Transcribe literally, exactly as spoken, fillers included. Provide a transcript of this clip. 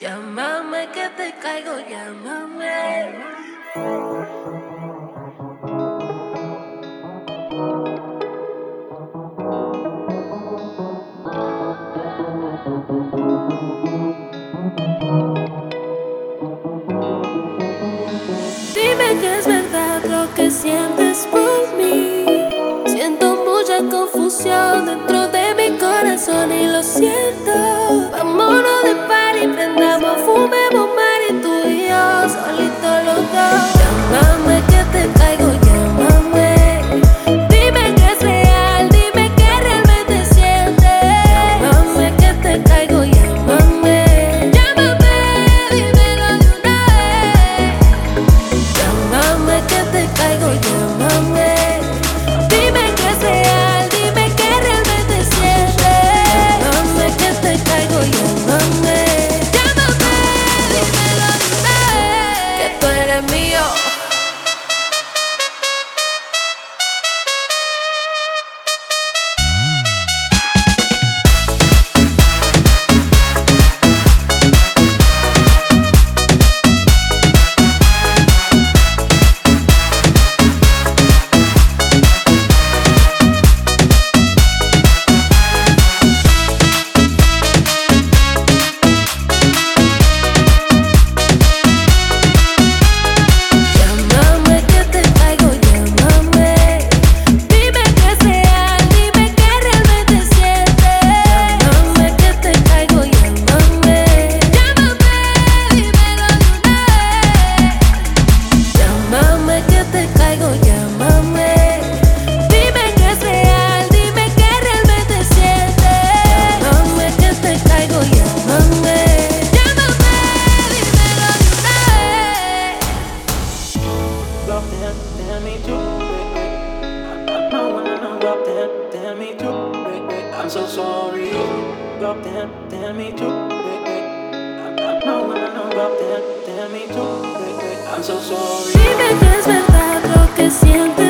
Llámame que te caigo, llámame. Dime que es verdad lo que sientes por mí. Siento mucha confusión dentro de mi corazón y lo siento. Vámonos de party, prendamos, fumemos mari, tú y yo, solitos los dos. Llámame que te caigo, llámame. Dime que es real, dime que realmente sientes. Llámame que te caigo, llámame. Llámame, dímelo de una vez. Llámame que te caigo, llámame. Dime que es real, dime que realmente sientes. Llámame que te caigo, llámame. Llámame, dímelo de una vez. Que tú eres mío. Llámame que te caigo, llámame. Dime que es real, dime que realmente sientes. Llámame que te caigo, llámame. Llámame, dímelo de una vez. Llámame que te caigo, llámame. Dime que es real, dime que realmente sientes. Llámame que te caigo, llámame. Llámame, dímelo de una vez. Drop down, tell me to break it. I, I wanna know, drop down, tell me to break it. I'm so sorry. Drop down, tell me to break it. I, I wanna know, drop down, tell me to break it. I'm so sorry. Dime que es verdad lo que siento.